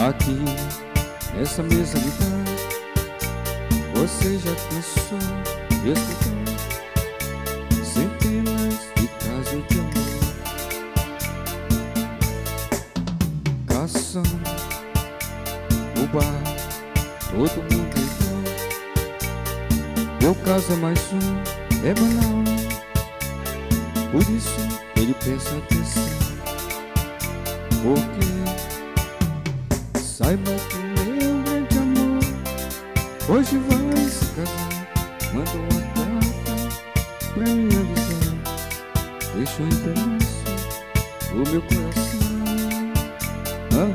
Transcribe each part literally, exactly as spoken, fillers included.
Aqui, nessa mesa de bar, você já cansou de escutar centenas de casos de amor. Caçam no bar, todo mundo igual. Meu caso é mais um, é banal. Por isso ele presta atenção, porque saiba que meu grande amor hoje vai se casar. Manda uma carta pra me avisar, deixou em pedaço o meu coração. Ah,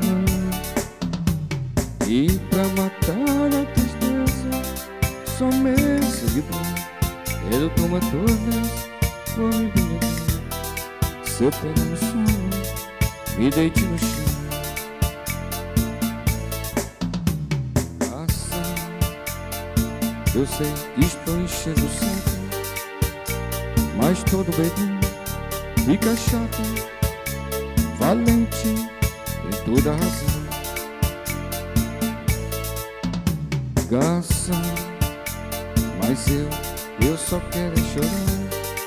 e pra matar a tristeza, só mesa de bar, ele toma todas, vou me embriagar. Se eu pegar no sono, me deite no chão. Eu sei que estou enchendo o saco, mas todo bebê fica chato. Valente tem toda a razão. Garça, mas eu, eu só quero é chorar.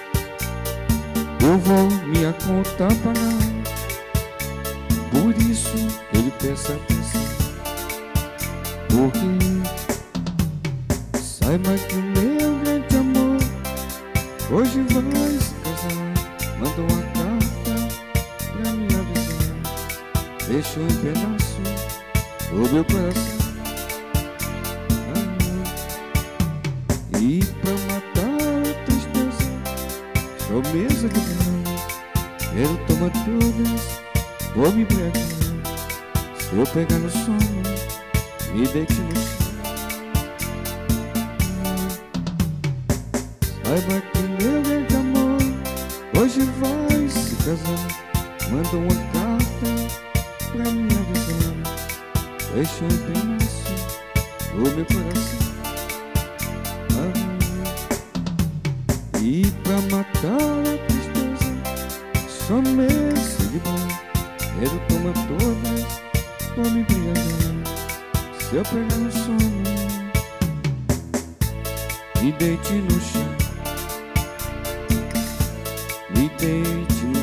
Eu vou minha conta pagar. Por isso ele presta atenção, porque saiba que o meu grande amor hoje vai se casar. Manda uma carta pra me avisar, deixou em pedaço o meu coração. Ah, e pra matar a tristeza, só mesa de bar, quero tomar todas, vou me embriagar. Se eu pegar no sono, me deite no chão. Saiba que meu grande amor hoje vai se casar. Manda uma carta pra me avisar, deixou em pedaço o meu coração. Ah, e pra matar a tristeza, só mesa de bar, quero tomar todas, vou me embriagar. Se eu pegar no sono, me deite no chão, me deite no